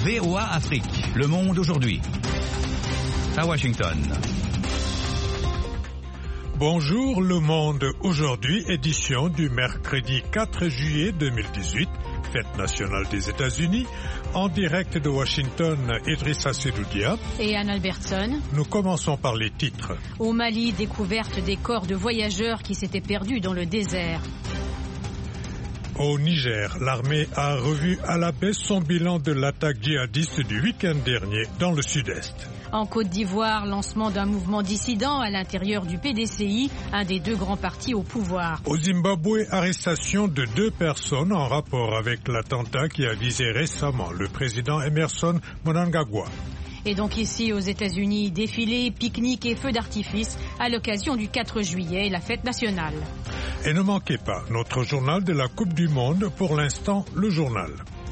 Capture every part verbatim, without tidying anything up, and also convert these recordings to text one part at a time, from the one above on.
V O A Afrique, Le Monde aujourd'hui. À Washington. Bonjour Le Monde aujourd'hui, édition du mercredi quatre juillet deux mille dix-huit, fête nationale des États-Unis. En direct de Washington, Idrissa Sedoudia et Anne Albertson. Nous commençons par les titres. Au Mali, découverte des corps de voyageurs qui s'étaient perdus dans le désert. Au Niger, l'armée a revu à la baisse son bilan de l'attaque djihadiste du week-end dernier dans le sud-est. En Côte d'Ivoire, lancement d'un mouvement dissident à l'intérieur du P D C I, un des deux grands partis au pouvoir. Au Zimbabwe, arrestation de deux personnes en rapport avec l'attentat qui a visé récemment le président Emerson Mnangagwa. Et donc ici aux États-Unis, défilé, pique-nique et feux d'artifice à l'occasion du quatre juillet, la fête nationale. Et ne manquez pas notre journal de la Coupe du Monde, pour l'instant le journal.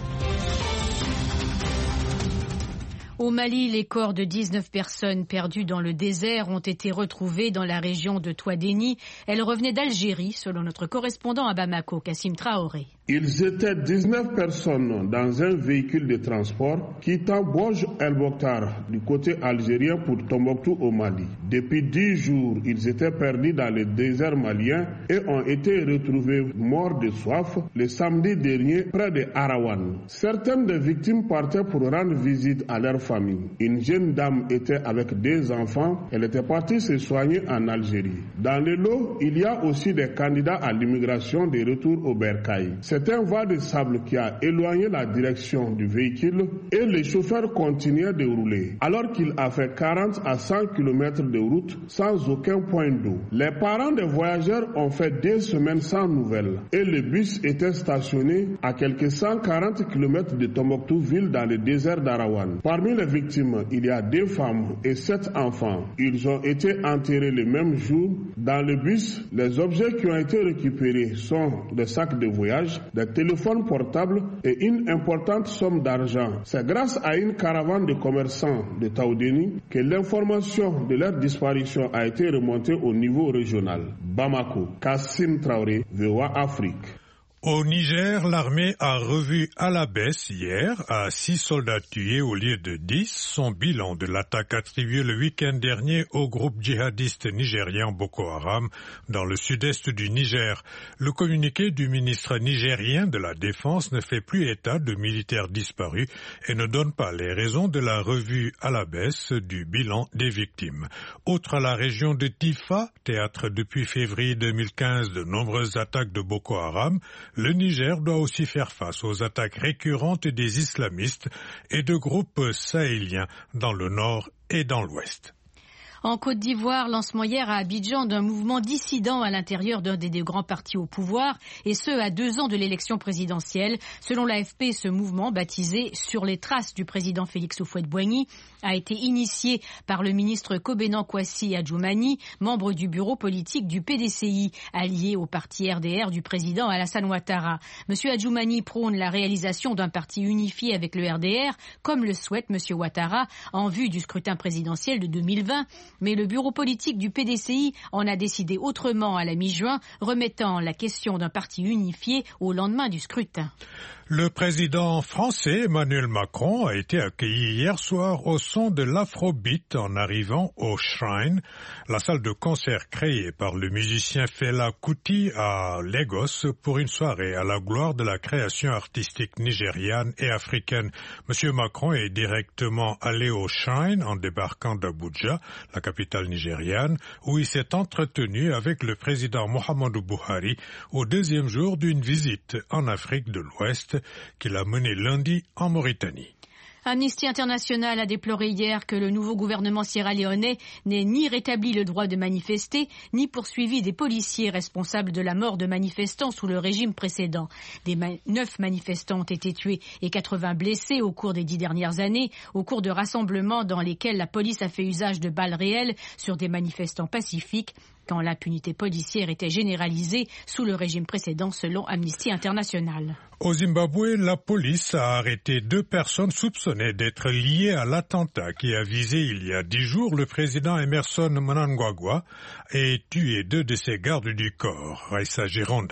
Au Mali, les corps de dix-neuf personnes perdues dans le désert ont été retrouvés dans la région de Touadéni. Elles revenaient d'Algérie, selon notre correspondant à Bamako, Kassim Traoré. Ils étaient dix-neuf personnes dans un véhicule de transport quittant Bouj El Mokhtar du côté algérien pour Tombouctou au Mali. Depuis dix jours, ils étaient perdus dans le désert malien et ont été retrouvés morts de soif le samedi dernier près de Arawan. Certaines des victimes partaient pour rendre visite à leur famille. Une jeune dame était avec deux enfants. Elle était partie se soigner en Algérie. Dans le lot, il y a aussi des candidats à l'immigration de retour au Bercail. C'est un vent de sable qui a éloigné la direction du véhicule et le chauffeur continuait de rouler. Alors qu'il a fait quarante à cent kilomètres de route sans aucun point d'eau. Les parents des voyageurs ont fait deux semaines sans nouvelles et le bus était stationné à quelques cent quarante kilomètres de Tombouctou ville dans le désert d'Arawan. Parmi les victimes, il y a deux femmes et sept enfants. Ils ont été enterrés le même jour. Dans le bus, les objets qui ont été récupérés sont des sacs de voyage, des téléphones portables et une importante somme d'argent. C'est grâce à une caravane de commerçants de Taoudéni que l'information de leur disparition a été remontée au niveau régional. Bamako, Kassim Traoré, V O A Afrique. Au Niger, l'armée a revu à la baisse hier, à six soldats tués au lieu de dix, son bilan de l'attaque attribuée le week-end dernier au groupe djihadiste nigérien Boko Haram dans le sud-est du Niger. Le communiqué du ministre nigérien de la Défense ne fait plus état de militaires disparus et ne donne pas les raisons de la revue à la baisse du bilan des victimes. Autre à la région de Tifa, théâtre depuis février deux mille quinze de nombreuses attaques de Boko Haram, le Niger doit aussi faire face aux attaques récurrentes des islamistes et de groupes sahéliens dans le nord et dans l'ouest. En Côte d'Ivoire, lancement hier à Abidjan d'un mouvement dissident à l'intérieur d'un des deux grands partis au pouvoir, et ce à deux ans de l'élection présidentielle. Selon l'A F P, ce mouvement, baptisé Sur les traces du président Félix Houphouët-Boigny, a été initié par le ministre Kobenan Kwasi Adjoumani, membre du bureau politique du P D C I, allié au parti R D R du président Alassane Ouattara. Monsieur Adjoumani prône la réalisation d'un parti unifié avec le R D R, comme le souhaite Monsieur Ouattara, en vue du scrutin présidentiel de deux mille vingt. Mais le bureau politique du P D C I en a décidé autrement à la mi-juin, remettant la question d'un parti unifié au lendemain du scrutin. Le président français Emmanuel Macron a été accueilli hier soir au son de l'Afrobeat en arrivant au Shrine, la salle de concert créée par le musicien Fela Kuti à Lagos pour une soirée à la gloire de la création artistique nigériane et africaine. Monsieur Macron est directement allé au Shrine en débarquant d'Abuja, la capitale nigériane, où il s'est entretenu avec le président Muhammadu Buhari au deuxième jour d'une visite en Afrique de l'Ouest qu'il a menée lundi en Mauritanie. Amnesty International a déploré hier que le nouveau gouvernement sierra-léonais n'ait ni rétabli le droit de manifester, ni poursuivi des policiers responsables de la mort de manifestants sous le régime précédent. Des ma- neuf manifestants ont été tués et quatre-vingts blessés au cours des dix dernières années, au cours de rassemblements dans lesquels la police a fait usage de balles réelles sur des manifestants pacifiques, quand l'impunité policière était généralisée sous le régime précédent, selon Amnesty International. Au Zimbabwe, la police a arrêté deux personnes soupçonnées d'être liées à l'attentat qui a visé il y a dix jours le président Emerson Mnangagwa et tué deux de ses gardes du corps, Raissa Gironda.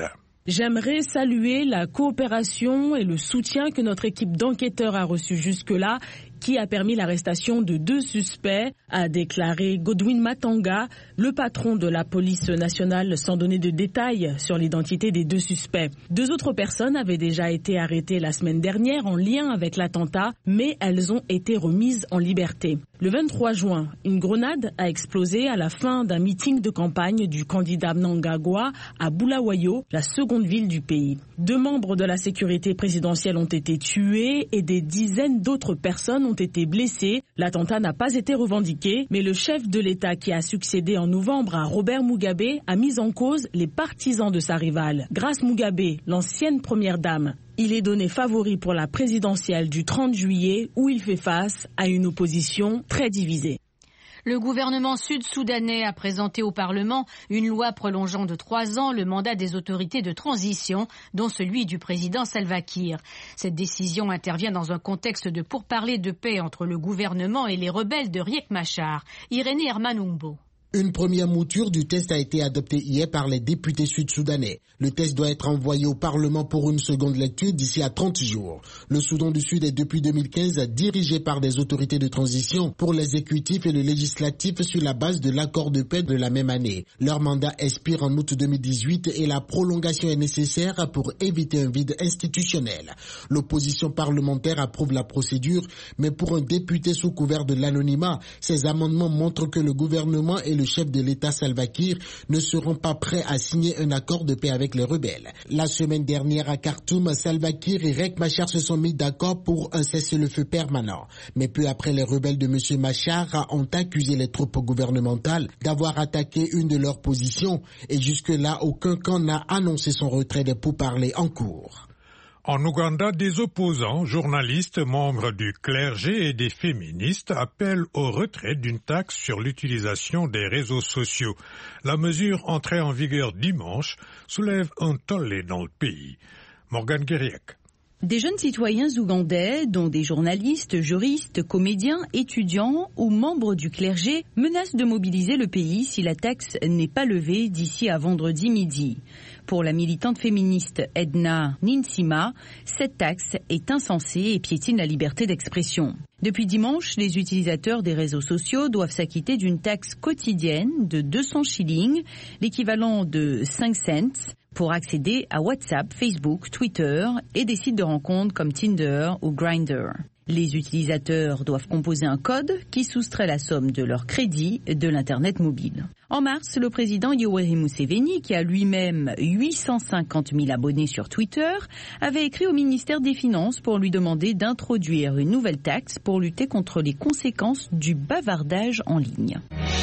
J'aimerais saluer la coopération et le soutien que notre équipe d'enquêteurs a reçu jusque-là, qui a permis l'arrestation de deux suspects, a déclaré Godwin Matanga, le patron de la police nationale, sans donner de détails sur l'identité des deux suspects. Deux autres personnes avaient déjà été arrêtées la semaine dernière en lien avec l'attentat, mais elles ont été remises en liberté. Le vingt-trois juin, une grenade a explosé à la fin d'un meeting de campagne du candidat Mnangagwa à Bulawayo, la seconde ville du pays. Deux membres de la sécurité présidentielle ont été tués et des dizaines d'autres personnes ont été blessés. L'attentat n'a pas été revendiqué, mais le chef de l'État qui a succédé en novembre à Robert Mugabe a mis en cause les partisans de sa rivale. Grace Mugabe, l'ancienne première dame, il est donné favori pour la présidentielle du trente juillet où il fait face à une opposition très divisée. Le gouvernement sud-soudanais a présenté au Parlement une loi prolongeant de trois ans le mandat des autorités de transition, dont celui du président Salva Kiir. Cette décision intervient dans un contexte de pourparlers de paix entre le gouvernement et les rebelles de Riek Machar. Irénée Hermanumbo. Une première mouture du texte a été adoptée hier par les députés sud-soudanais. Le texte doit être envoyé au Parlement pour une seconde lecture d'ici à trente jours. Le Soudan du Sud est depuis deux mille quinze dirigé par des autorités de transition pour l'exécutif et le législatif sur la base de l'accord de paix de la même année. Leur mandat expire en août deux mille dix-huit et la prolongation est nécessaire pour éviter un vide institutionnel. L'opposition parlementaire approuve la procédure, mais pour un député sous couvert de l'anonymat, ces amendements montrent que le gouvernement et le chef de l'État Salva Kiir ne seront pas prêts à signer un accord de paix avec les rebelles. La semaine dernière à Khartoum, Salva Kiir et Riek Machar se sont mis d'accord pour un cessez-le-feu permanent. Mais peu après, les rebelles de M. Machar ont accusé les troupes gouvernementales d'avoir attaqué une de leurs positions et jusque-là, aucun camp n'a annoncé son retrait des pourparlers en cours. En Ouganda, des opposants, journalistes, membres du clergé et des féministes appellent au retrait d'une taxe sur l'utilisation des réseaux sociaux. La mesure entrée en vigueur dimanche soulève un tollé dans le pays. Morgane Guériac. Des jeunes citoyens ougandais, dont des journalistes, juristes, comédiens, étudiants ou membres du clergé, menacent de mobiliser le pays si la taxe n'est pas levée d'ici à vendredi midi. Pour la militante féministe Edna Ninsima, cette taxe est insensée et piétine la liberté d'expression. Depuis dimanche, les utilisateurs des réseaux sociaux doivent s'acquitter d'une taxe quotidienne de deux cents shillings, l'équivalent de cinq cents, pour accéder à WhatsApp, Facebook, Twitter et des sites de rencontres comme Tinder ou Grindr. Les utilisateurs doivent composer un code qui soustrait la somme de leur crédit de l'Internet mobile. En mars, le président Yoweri Museveni, qui a lui-même huit cent cinquante mille abonnés sur Twitter, avait écrit au ministère des Finances pour lui demander d'introduire une nouvelle taxe pour lutter contre les conséquences du bavardage en ligne.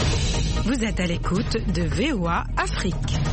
Vous êtes à l'écoute de V O A Afrique.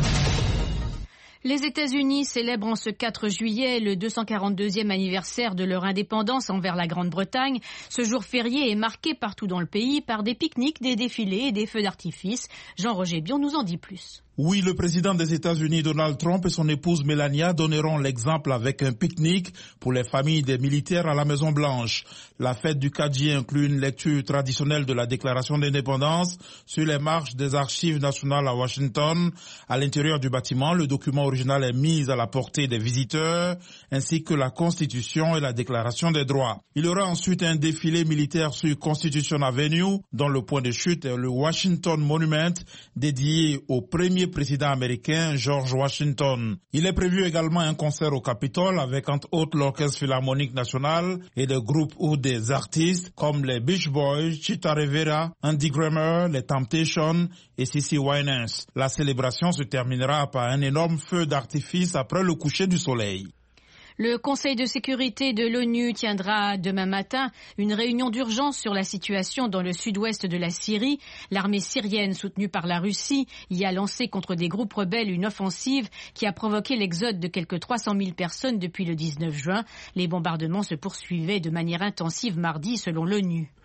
Les États-Unis célèbrent en ce quatre juillet le deux cent quarante-deuxième anniversaire de leur indépendance envers la Grande-Bretagne. Ce jour férié est marqué partout dans le pays par des pique-niques, des défilés et des feux d'artifice. Jean-Roger Bion nous en dit plus. Oui, le président des États-Unis, Donald Trump, et son épouse Melania donneront l'exemple avec un pique-nique pour les familles des militaires à la Maison-Blanche. La fête du quatre juillet inclut une lecture traditionnelle de la Déclaration d'indépendance sur les marches des archives nationales à Washington. À l'intérieur du bâtiment, le document original est mis à la portée des visiteurs, ainsi que la Constitution et la Déclaration des droits. Il y aura ensuite un défilé militaire sur Constitution Avenue, dont le point de chute est le Washington Monument, dédié au premier président américain George Washington. Il est prévu également un concert au Capitole avec entre autres l'Orchestre Philharmonique National et des groupes ou des artistes comme les Beach Boys, Chita Rivera, Andy Grammer, les Temptations et Cissy Winans. La célébration se terminera par un énorme feu d'artifice après le coucher du soleil. Le Conseil de sécurité de l'ONU tiendra demain matin une réunion d'urgence sur la situation dans le sud-ouest de la Syrie. L'armée syrienne, soutenue par la Russie, y a lancé contre des groupes rebelles une offensive qui a provoqué l'exode de quelques trois cent mille personnes depuis le dix-neuf juin. Les bombardements se poursuivaient de manière intensive mardi selon l'ONU.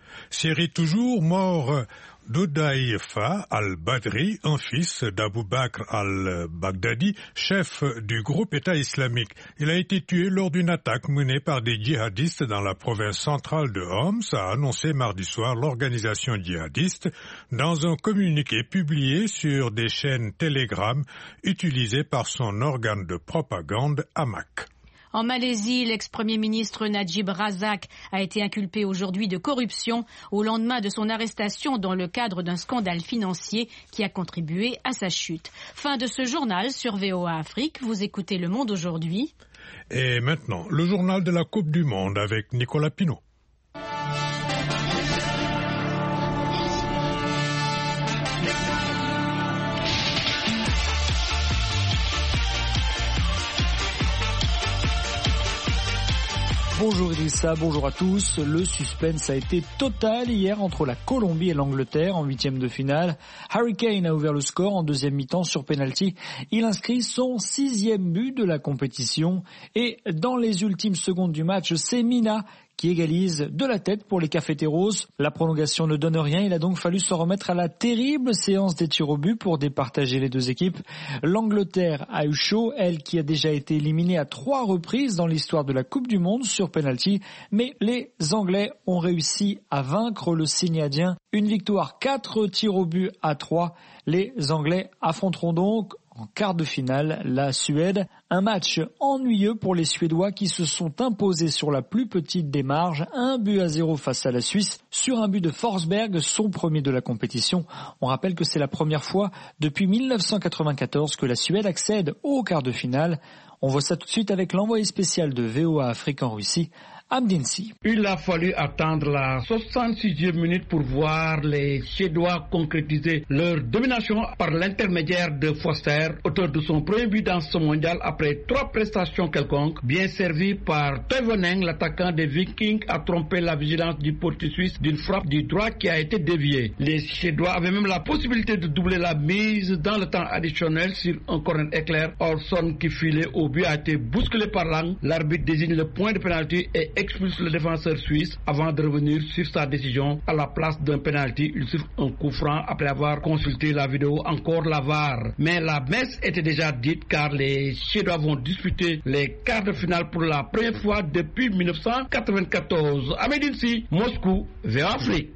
Syrie toujours, mort d'Oudaïfa al-Badri, un fils d'Abou Bakr al-Baghdadi, chef du groupe État islamique. Il a été tué lors d'une attaque menée par des djihadistes dans la province centrale de Homs, a annoncé mardi soir l'organisation djihadiste dans un communiqué publié sur des chaînes Telegram utilisées par son organe de propagande Amaq. En Malaisie, l'ex-premier ministre Najib Razak a été inculpé aujourd'hui de corruption au lendemain de son arrestation dans le cadre d'un scandale financier qui a contribué à sa chute. Fin de ce journal sur V O A Afrique. Vous écoutez Le Monde aujourd'hui. Et maintenant, le journal de la Coupe du Monde avec Nicolas Pinault. Bonjour Idrissa, bonjour à tous. Le suspense a été total hier entre la Colombie et l'Angleterre en huitième de finale. Harry Kane a ouvert le score en deuxième mi-temps sur penalty. Il inscrit son sixième but de la compétition. Et dans les ultimes secondes du match, c'est Mina qui égalise de la tête pour les Cafeteros. La prolongation ne donne rien, il a donc fallu se remettre à la terrible séance des tirs au but pour départager les deux équipes. L'Angleterre a eu chaud, elle qui a déjà été éliminée à trois reprises dans l'histoire de la Coupe du Monde sur penalty, mais les Anglais ont réussi à vaincre le Sénégadien. Une victoire, quatre tirs au but à trois. Les Anglais affronteront donc en quart de finale la Suède. Un match ennuyeux pour les Suédois qui se sont imposés sur la plus petite des marges, un but à zéro face à la Suisse, sur un but de Forsberg, son premier de la compétition. On rappelle que c'est la première fois depuis mille neuf cent quatre-vingt-quatorze que la Suède accède au quart de finale. On voit ça tout de suite avec l'envoyé spécial de V O A Afrique en Russie, Amdinsi. Il a fallu attendre la soixante-sixième minute pour voir les Suédois concrétiser leur domination par l'intermédiaire de Foster, auteur de son premier but dans ce mondial après trois prestations quelconques. Bien servi par Toivonen, l'attaquant des Vikings a trompé la vigilance du portier suisse d'une frappe du droit qui a été déviée. Les Suédois avaient même la possibilité de doubler la mise dans le temps additionnel sur un corner éclair. Orson qui filait au but a été bousculé par Lang. L'arbitre désigne le point de pénalty et expulse le défenseur suisse avant de revenir sur sa décision. À la place d'un pénalty, il souffre un coup franc après avoir consulté la vidéo, encore la V A R. Mais la messe était déjà dite car les Suédois vont disputer les quarts de finale pour la première fois depuis mille neuf cent quatre-vingt-quatorze. Amedinsi, Moscou, V O A Afrique.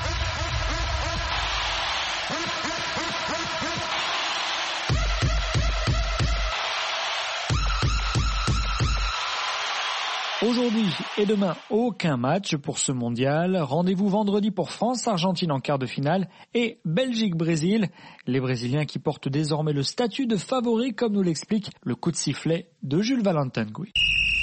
Aujourd'hui et demain, aucun match pour ce mondial. Rendez-vous vendredi pour France-Argentine en quart de finale et Belgique-Brésil. Les Brésiliens qui portent désormais le statut de favori, comme nous l'explique le coup de sifflet de Jules Valentin Gouy.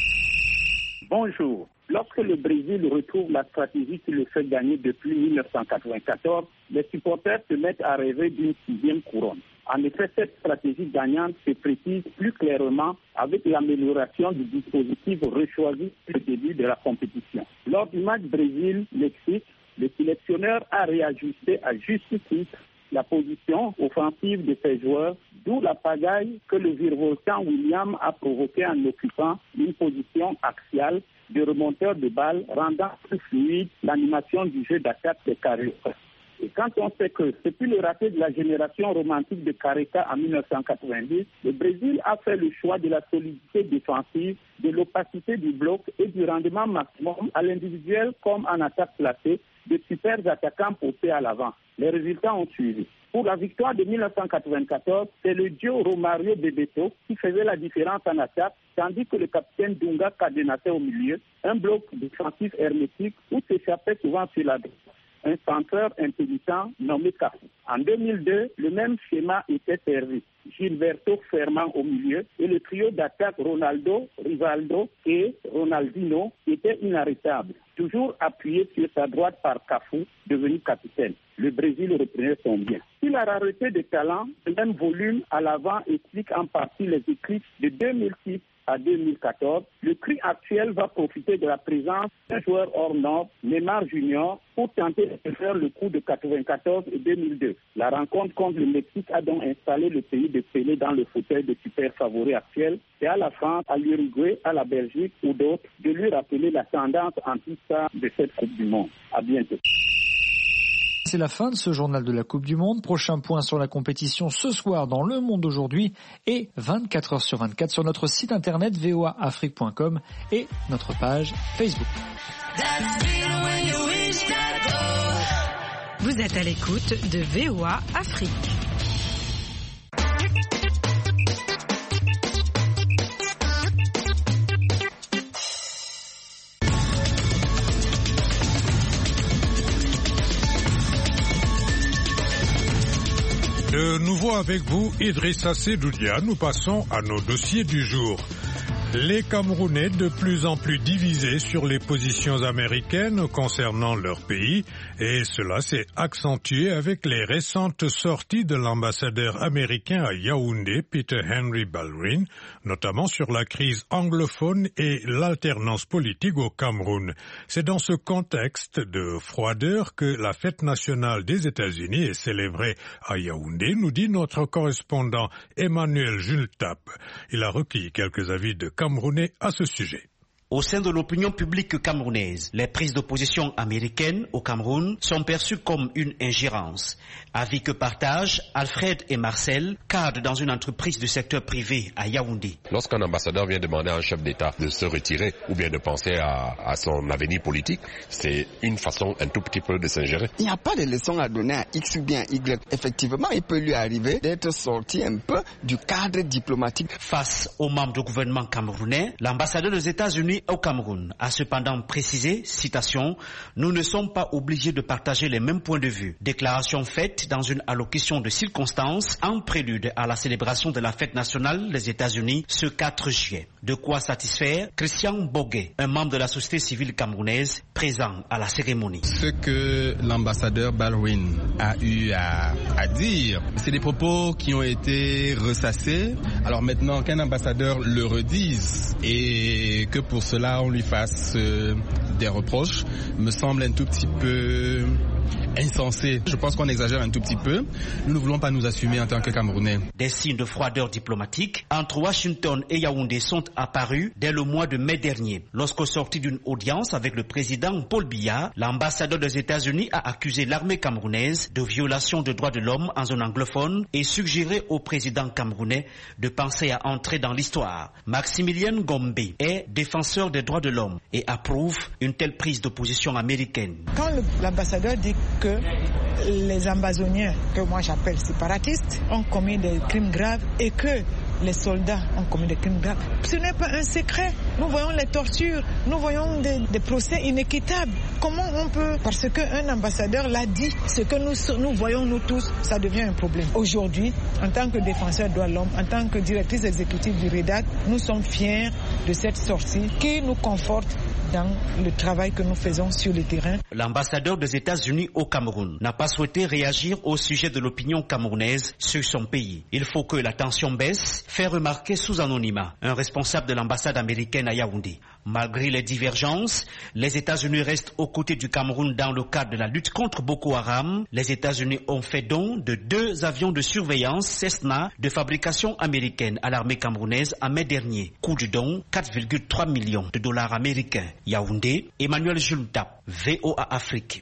Bonjour. Lorsque le Brésil retrouve la stratégie qui le fait gagner depuis mille neuf cent quatre-vingt-quatorze, les supporters se mettent à rêver d'une sixième couronne. En effet, cette stratégie gagnante se précise plus clairement avec l'amélioration du dispositif rechoisi au début de la compétition. Lors du match Brésil-Mexique, le sélectionneur a réajusté à juste titre la position offensive de ses joueurs, d'où la pagaille que le virevoltant William a provoquée en occupant une position axiale de remonteur de balles, rendant plus fluide l'animation du jeu d'attaque des Cariocas. Et quand on sait que depuis le raté de la génération romantique de Careca en mille neuf cent quatre-vingt-dix, le Brésil a fait le choix de la solidité défensive, de l'opacité du bloc et du rendement maximum à l'individuel comme en attaque placée, de super attaquants portés à l'avant. Les résultats ont suivi. Pour la victoire de mille neuf cent quatre-vingt-quatorze, c'est le duo Romario-Bebeto qui faisait la différence en attaque, tandis que le capitaine Dunga cadenassait au milieu, un bloc défensif hermétique où s'échappait souvent sur la droite un centreur intelligent nommé Cafu. En deux mille deux, le même schéma était servi. Gilberto Ferman au milieu et le trio d'attaque Ronaldo, Rivaldo et Ronaldinho était inarrêtable, toujours appuyé sur sa droite par Cafu, devenu capitaine. Le Brésil reprenait son bien. Si la rareté de talent, le même volume à l'avant explique en partie les écrits de deux mille six à deux mille quatorze, le cri actuel va profiter de la présence d'un joueur hors norme, Neymar Junior, pour tenter de faire le coup de quatre-vingt-quatorze et deux mille deux. La rencontre contre le Mexique a donc installé le pays de Pelé dans le fauteuil de super favori actuel et à la France, à l'Uruguay, à la Belgique ou d'autres de lui rappeler la tendance anti-star de cette Coupe du Monde. À bientôt. C'est la fin de ce journal de la Coupe du Monde. Prochain point sur la compétition ce soir dans Le Monde aujourd'hui et vingt-quatre heures sur vingt-quatre sur notre site internet v o a afrique point com et notre page Facebook. Vous êtes à l'écoute de V O A Afrique. De nouveau avec vous, Idrissa Sedoudia, nous passons à nos dossiers du jour. Les Camerounais de plus en plus divisés sur les positions américaines concernant leur pays, et cela s'est accentué avec les récentes sorties de l'ambassadeur américain à Yaoundé, Peter Henry Baldwin, notamment sur la crise anglophone et l'alternance politique au Cameroun. C'est dans ce contexte de froideur que la fête nationale des États-Unis est célébrée à Yaoundé, nous dit notre correspondant Emmanuel Jultap. Il a recueilli quelques avis de Camerounais à ce sujet. Au sein de l'opinion publique camerounaise, les prises de position américaines au Cameroun sont perçues comme une ingérence. Avis que partagent Alfred et Marcel, cadres dans une entreprise du secteur privé à Yaoundé. Lorsqu'un ambassadeur vient demander à un chef d'État de se retirer ou bien de penser à, à son avenir politique, c'est une façon un tout petit peu de s'ingérer. Il n'y a pas de leçon à donner à X ou bien Y. Effectivement, il peut lui arriver d'être sorti un peu du cadre diplomatique. Face aux membres du gouvernement camerounais, l'ambassadeur des États-Unis au Cameroun a cependant précisé, citation, « Nous ne sommes pas obligés de partager les mêmes points de vue ». Déclaration faite dans une allocution de circonstances en prélude à la célébration de la fête nationale des États-Unis ce quatre juillet. De quoi satisfaire Christian Boguet, un membre de la société civile camerounaise présent à la cérémonie. Ce que l'ambassadeur Baldwin a eu à, à dire, c'est des propos qui ont été ressassés. Alors maintenant qu'un ambassadeur le redise et que pour cela on lui fasse euh, des reproches, me semble un tout petit peu insensé. Je pense qu'on exagère un tout petit peu. Nous ne voulons pas nous assumer en tant que Camerounais. Des signes de froideur diplomatique entre Washington et Yaoundé sont apparus dès le mois de mai dernier. Lorsqu'au sorti d'une audience avec le président Paul Biya, l'ambassadeur des États-Unis a accusé l'armée camerounaise de violation des droits de l'homme en zone anglophone et suggéré au président camerounais de penser à entrer dans l'histoire. Maximilien Gombe est défenseur des droits de l'homme et approuve une telle prise de position américaine. Quand l'ambassadeur dit que les Amazoniens, que moi j'appelle séparatistes, ont commis des crimes graves et que les soldats ont commis des crimes graves, ce n'est pas un secret. Nous voyons les tortures, nous voyons des, des procès inéquitables. Comment on peut, parce qu'un ambassadeur l'a dit, ce que nous, nous voyons nous tous, ça devient un problème. Aujourd'hui, en tant que défenseur des droits de l'homme, en tant que directrice exécutive du REDAC, nous sommes fiers de cette sortie qui nous conforte dans le travail que nous faisons sur le terrain. L'ambassadeur des États-Unis au Cameroun n'a pas souhaité réagir au sujet de l'opinion camerounaise sur son pays. Il faut que la tension baisse, fait remarquer sous anonymat un responsable de l'ambassade américaine à Yaoundé. Malgré les divergences, les États-Unis restent aux côtés du Cameroun dans le cadre de la lutte contre Boko Haram. Les États-Unis ont fait don de deux avions de surveillance Cessna de fabrication américaine à l'armée camerounaise en mai dernier. Coût du don, quatre virgule trois millions de dollars américains. Yaoundé, Emmanuel Jultap, V O A Afrique.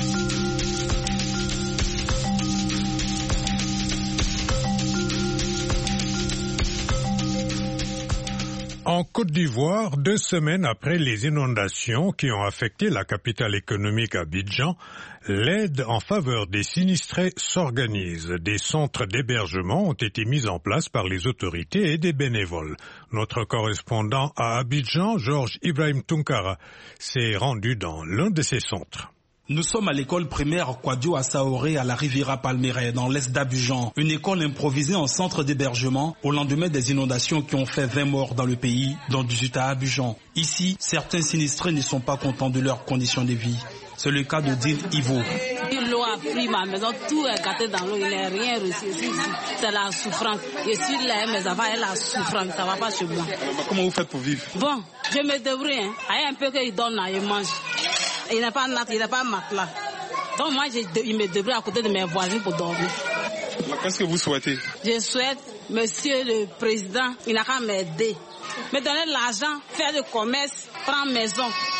En Côte d'Ivoire, deux semaines après les inondations qui ont affecté la capitale économique Abidjan, l'aide en faveur des sinistrés s'organise. Des centres d'hébergement ont été mis en place par les autorités et des bénévoles. Notre correspondant à Abidjan, Georges Ibrahim Tunkara, s'est rendu dans l'un de ces centres. Nous sommes à l'école primaire Kwadio à Saoré à la Riviera Palmeraie dans l'est d'Abidjan. Une école improvisée en centre d'hébergement au lendemain des inondations qui ont fait vingt morts dans le pays, dont dix-huit à Abidjan. Ici, certains sinistrés ne sont pas contents de leurs conditions de vie. C'est le cas de Dil Ivo. L'eau a pris ma maison, tout est gâté dans l'eau, il n'est rien reçu. C'est la souffrance. Je suis là, mes enfants, elle a la souffrance, ça ne va pas chez moi. Comment vous faites pour vivre? Bon, je me débrouille. Hein. Il y a un peu qu'il donne, je mange. Il n'a pas de natte, il n'a pas de matelas. Donc moi, je, il me débrouille à côté de mes voisins pour dormir. Qu'est-ce que vous souhaitez? Je souhaite, monsieur le président, il n'a qu'à m'aider. Me donner l'argent, faire le commerce, prendre maison.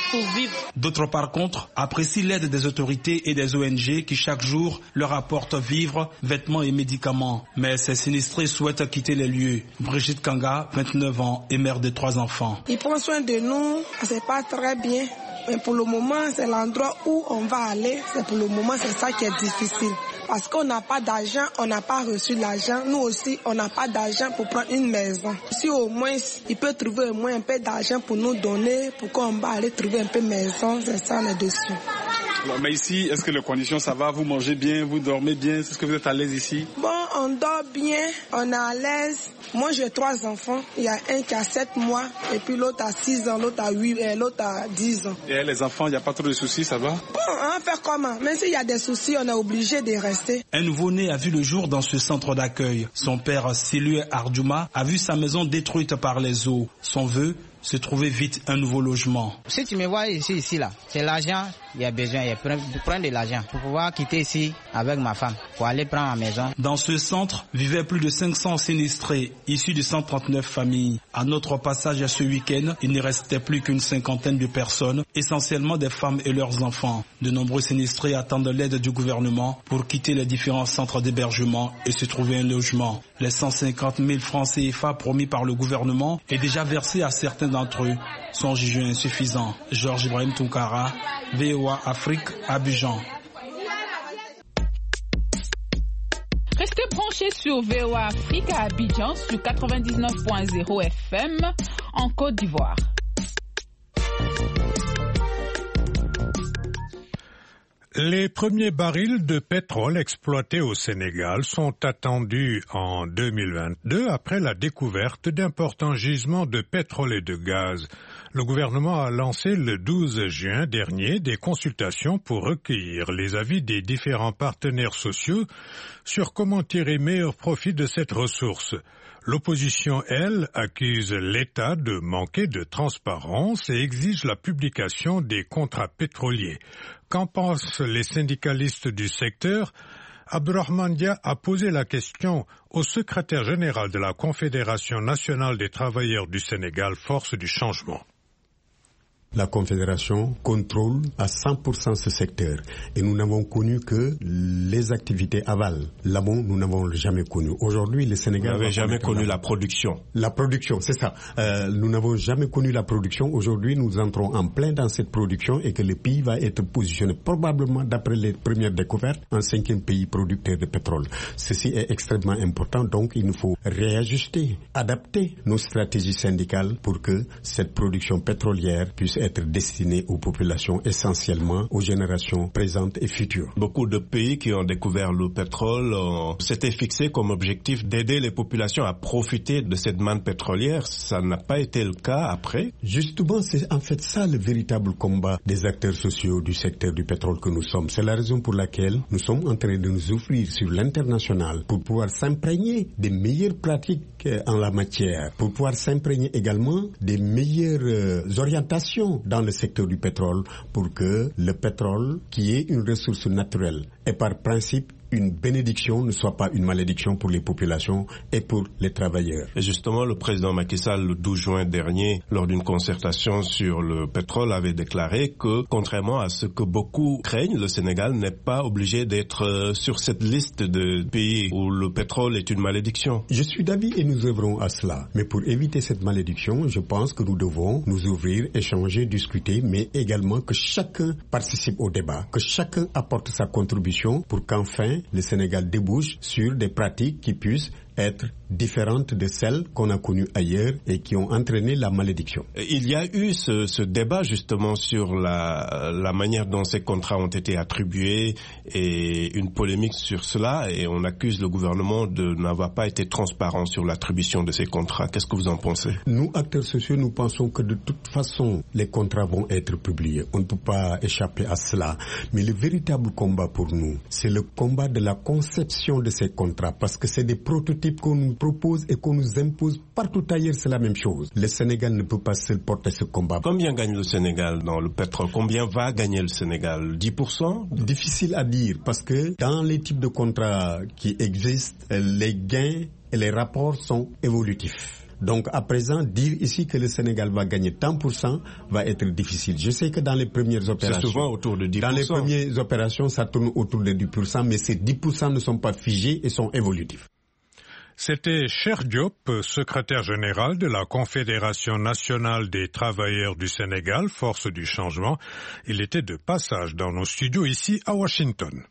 pour vivre. D'autres, par contre, apprécient l'aide des autorités et des O N G qui chaque jour leur apportent vivres, vêtements et médicaments. Mais ces sinistrés souhaitent quitter les lieux. Brigitte Kanga, vingt-neuf ans et mère de trois enfants. Ils prennent soin de nous, c'est pas très bien. Mais pour le moment, c'est l'endroit où on va aller. C'est pour le moment, c'est ça qui est difficile. Parce qu'on n'a pas d'argent, on n'a pas reçu l'argent. Nous aussi, on n'a pas d'argent pour prendre une maison. Si au moins, il peut trouver au moins un peu d'argent pour nous donner, pour qu'on va aller trouver un peu de maison, c'est ça, on est dessus. Alors, mais ici, est-ce que les conditions, ça va? Vous mangez bien, vous dormez bien? Est-ce que vous êtes à l'aise ici? Bon, on dort bien, on est à l'aise. Moi, j'ai trois enfants. Il y a un qui a sept mois, et puis l'autre a six ans, l'autre a huit, et l'autre a dix ans. Et les enfants, il n'y a pas trop de soucis, ça va? Bon, on va faire comment? Même s'il y a des soucis, on est obligé de rester. Un nouveau-né a vu le jour dans ce centre d'accueil. Son père, Silue Ardjouma, a vu sa maison détruite par les eaux. Son vœu, se trouver vite un nouveau logement. Si tu me vois ici, ici là, c'est l'argent, il y a besoin, il y a prendre, prendre de l'argent pour pouvoir quitter ici avec ma femme, pour aller prendre ma maison. Dans ce centre vivaient plus de cinq cents sinistrés, issus de cent trente-neuf familles. À notre passage ce week-end, il ne restait plus qu'une cinquantaine de personnes, essentiellement des femmes et leurs enfants. De nombreux sinistrés attendent l'aide du gouvernement pour quitter les différents centres d'hébergement et se trouver un logement. Les cent cinquante mille francs C F A promis par le gouvernement est déjà versé à certains d'entre eux sont jugés insuffisants. Georges Ibrahim Tunkara, V O A Afrique, Abidjan. Restez branchés sur V O A Afrique à Abidjan sur quatre-vingt-dix-neuf point zéro F M en Côte d'Ivoire. Les premiers barils de pétrole exploités au Sénégal sont attendus en deux mille vingt-deux après la découverte d'importants gisements de pétrole et de gaz. Le gouvernement a lancé le douze juin dernier des consultations pour recueillir les avis des différents partenaires sociaux sur comment tirer meilleur profit de cette ressource. L'opposition, elle, accuse l'État de manquer de transparence et exige la publication des contrats pétroliers. Qu'en pensent les syndicalistes du secteur? Abdourahmane Dia a posé la question au secrétaire général de la Confédération nationale des travailleurs du Sénégal, Force du changement. La Confédération contrôle à cent pour cent ce secteur et nous n'avons connu que les activités aval. L'amont, nous n'avons jamais connu. Aujourd'hui, le Sénégal... Vous n'avez jamais connu la production. La production, c'est ça. Euh, nous n'avons jamais connu la production. Aujourd'hui, nous entrons en plein dans cette production et que le pays va être positionné probablement, d'après les premières découvertes, en cinquième pays producteur de pétrole. Ceci est extrêmement important, donc il nous faut réajuster, adapter nos stratégies syndicales pour que cette production pétrolière puisse être destiné aux populations, essentiellement aux générations présentes et futures. Beaucoup de pays qui ont découvert le pétrole euh, s'étaient fixés comme objectif d'aider les populations à profiter de cette manne pétrolière. Ça n'a pas été le cas après. Justement, c'est en fait ça le véritable combat des acteurs sociaux du secteur du pétrole que nous sommes. C'est la raison pour laquelle nous sommes en train de nous offrir sur l'international pour pouvoir s'imprégner des meilleures pratiques en la matière, pour pouvoir s'imprégner également des meilleures euh, orientations dans le secteur du pétrole pour que le pétrole, qui est une ressource naturelle, est par principe une bénédiction, ne soit pas une malédiction pour les populations et pour les travailleurs. Et justement, le président Macky Sall, le douze juin dernier, lors d'une concertation sur le pétrole, avait déclaré que, contrairement à ce que beaucoup craignent, le Sénégal n'est pas obligé d'être sur cette liste de pays où le pétrole est une malédiction. Je suis d'avis et nous œuvrons à cela. Mais pour éviter cette malédiction, je pense que nous devons nous ouvrir, échanger, discuter, mais également que chacun participe au débat, que chacun apporte sa contribution pour qu'enfin le Sénégal débouche sur des pratiques qui puissent être différentes de celles qu'on a connues ailleurs et qui ont entraîné la malédiction. Il y a eu ce, ce débat justement sur la, la manière dont ces contrats ont été attribués et une polémique sur cela, et on accuse le gouvernement de n'avoir pas été transparent sur l'attribution de ces contrats. Qu'est-ce que vous en pensez? Nous, acteurs sociaux, nous pensons que de toute façon, les contrats vont être publiés. On ne peut pas échapper à cela. Mais le véritable combat pour nous, c'est le combat de la conception de ces contrats, parce que c'est des prototypes qu'on nous propose et qu'on nous impose partout ailleurs, c'est la même chose. Le Sénégal ne peut pas seul porter ce combat. Combien gagne le Sénégal dans le pétrole? Combien va gagner le Sénégal? dix pour cent? Difficile à dire, parce que dans les types de contrats qui existent, les gains et les rapports sont évolutifs. Donc à présent, dire ici que le Sénégal va gagner tant pour cent va être difficile. Je sais que dans les premières opérations... C'est souvent autour de dix pour cent. Dans les premières opérations, ça tourne autour de dix pour cent, mais ces dix pour cent ne sont pas figés et sont évolutifs. C'était Cheikh Diop, secrétaire général de la Confédération nationale des travailleurs du Sénégal, Force du changement. Il était de passage dans nos studios ici à Washington.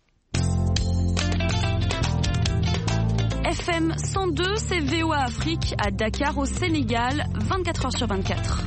F M cent deux, c'est V O A Afrique à Dakar au Sénégal, vingt-quatre heures sur vingt-quatre.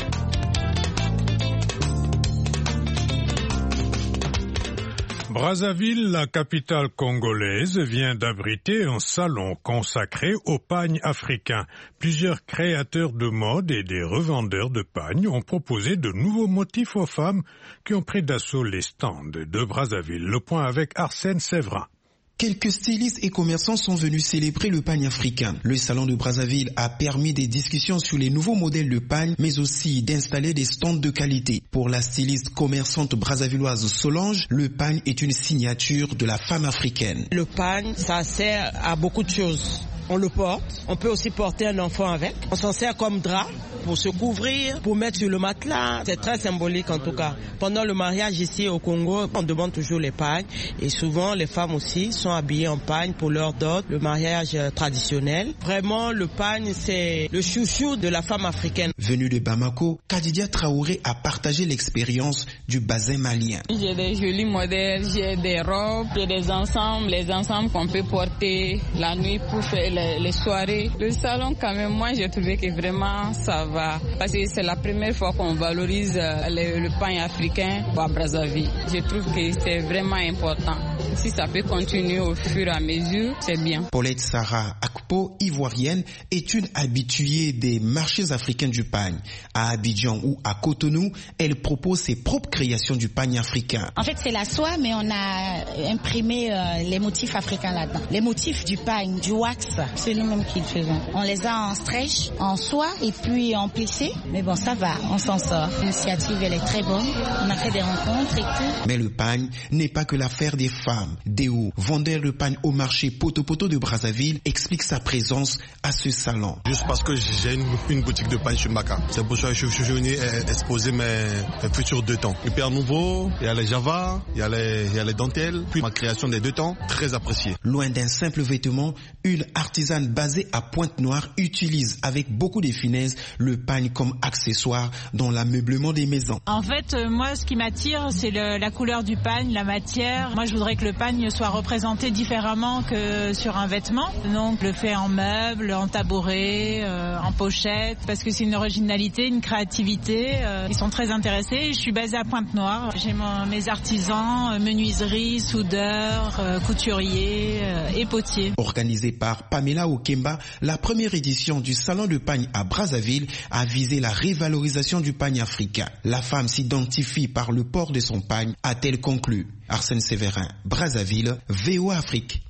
Brazzaville, la capitale congolaise, vient d'abriter un salon consacré aux pagnes africains. Plusieurs créateurs de mode et des revendeurs de pagnes ont proposé de nouveaux motifs aux femmes qui ont pris d'assaut les stands de Brazzaville. Le point avec Arsène Séverin. Quelques stylistes et commerçants sont venus célébrer le pagne africain. Le salon de Brazzaville a permis des discussions sur les nouveaux modèles de pagne, mais aussi d'installer des stands de qualité. Pour la styliste commerçante brazzavilloise Solange, le pagne est une signature de la femme africaine. Le pagne, ça sert à beaucoup de choses. On le porte, on peut aussi porter un enfant avec. On s'en sert comme drap pour se couvrir, pour mettre sur le matelas. C'est très symbolique en tout cas. Pendant le mariage ici au Congo, on demande toujours les pagnes et souvent les femmes aussi sont habillées en pagne pour leur dot, le mariage traditionnel. Vraiment, le pagne, c'est le chouchou de la femme africaine. Venue de Bamako, Kadidia Traoré a partagé l'expérience du bassin malien. J'ai des jolis modèles, j'ai des robes, j'ai des ensembles, les ensembles qu'on peut porter la nuit pour faire les les soirées. Le salon, quand même, moi, j'ai trouvé que vraiment, ça va. Parce que c'est la première fois qu'on valorise le, le pagne africain à Brazzaville. Je trouve que c'est vraiment important. Si ça peut continuer au fur et à mesure, c'est bien. Paulette Sarah Akpo, ivoirienne, est une habituée des marchés africains du pagne. À Abidjan ou à Cotonou, elle propose ses propres créations du pagne africain. En fait, c'est la soie, mais on a imprimé euh, les motifs africains là-dedans. Les motifs du pagne, du wax, c'est nous-mêmes qui le faisons. On les a en stretch, en soie et puis en plissé. Mais bon, ça va, on s'en sort. L'initiative, elle est très bonne. On a fait des rencontres et tout. Mais le pagne n'est pas que l'affaire des femmes. Déo, vendeur de pagne au marché Poto Poto de Brazzaville, explique sa présence à ce salon. Juste parce que j'ai une, une boutique de pagne sur Maka. C'est pour ça que je suis venu exposer mes, mes futurs deux temps. Hyper nouveau, il y a les Java, il y a les, il y a les dentelles, puis ma création des deux temps, très appréciée. Loin d'un simple vêtement, une artisane basée à Pointe-Noire utilise avec beaucoup de finesse le pagne comme accessoire dans l'ameublement des maisons. En fait, euh, moi, ce qui m'attire, c'est le, la couleur du pagne, la matière. Moi, je voudrais que le pagne soit représenté différemment que sur un vêtement. Donc, le fait en meuble, en tabouret, euh, en pochette, parce que c'est une originalité, une créativité. Euh, ils sont très intéressés. Je suis basée à Pointe-Noire. J'ai mon, mes artisans, euh, menuiserie, soudeurs, euh, couturiers euh, et potiers. Organisé par Pamela Okemba, la première édition du Salon de pagne à Brazzaville a visé la révalorisation du pagne africain. La femme s'identifie par le port de son pagne, a-t-elle conclu. Arsène Séverin, Brazzaville, V O A Afrique.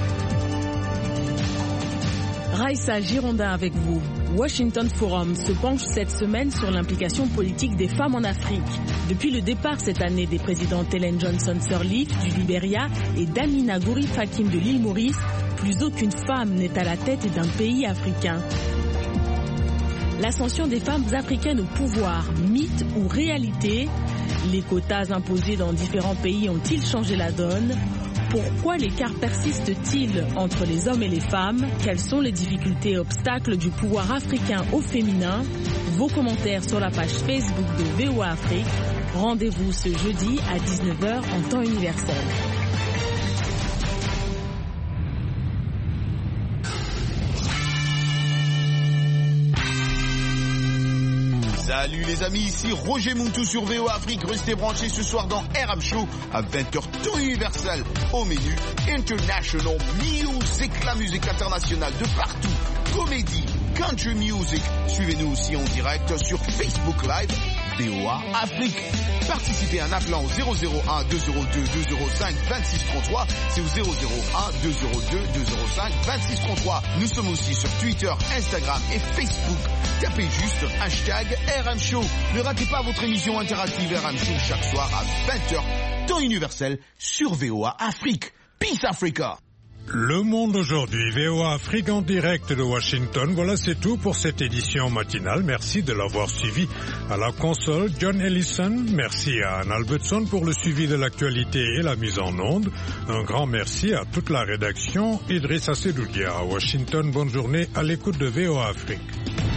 Raïssa Girondin avec vous. Washington Forum se penche cette semaine sur l'implication politique des femmes en Afrique. Depuis le départ cette année des présidentes Ellen Johnson Sirleaf du Libéria et d'Amina Gouri Fakim de l'île Maurice, plus aucune femme n'est à la tête d'un pays africain. L'ascension des femmes africaines au pouvoir, mythe ou réalité? Les quotas imposés dans différents pays ont-ils changé la donne? Pourquoi l'écart persiste-t-il entre les hommes et les femmes? Quelles sont les difficultés et obstacles du pouvoir africain au féminin? Vos commentaires sur la page Facebook de V O A Afrique. Rendez-vous ce jeudi à dix-neuf heures en temps universel. Salut les amis, ici Roger Muntu sur V O A Afrique. Restez branchés ce soir dans R M Show à vingt heures temps universel. Au menu International Music, la musique internationale de partout. Comédie, country music. Suivez-nous aussi en direct sur Facebook Live V O A Afrique. Participez en appelant au zéro zéro un deux zéro deux deux zéro cinq vingt-six trente-trois. C'est au zéro zéro un deux zéro deux deux zéro cinq vingt-six trente-trois. Nous sommes aussi sur Twitter, Instagram et Facebook. Tapez juste hashtag R M Show. Ne ratez pas votre émission interactive R M Show chaque soir à vingt heures, temps universel sur V O A Afrique. Peace Africa. Le Monde aujourd'hui, V O A Afrique en direct de Washington. Voilà, c'est tout pour cette édition matinale. Merci de l'avoir suivi. À la console, John Ellison. Merci à Anne Albertson pour le suivi de l'actualité et la mise en onde. Un grand merci à toute la rédaction. Idrissa Sedoudia à Washington. Bonne journée à l'écoute de V O A Afrique.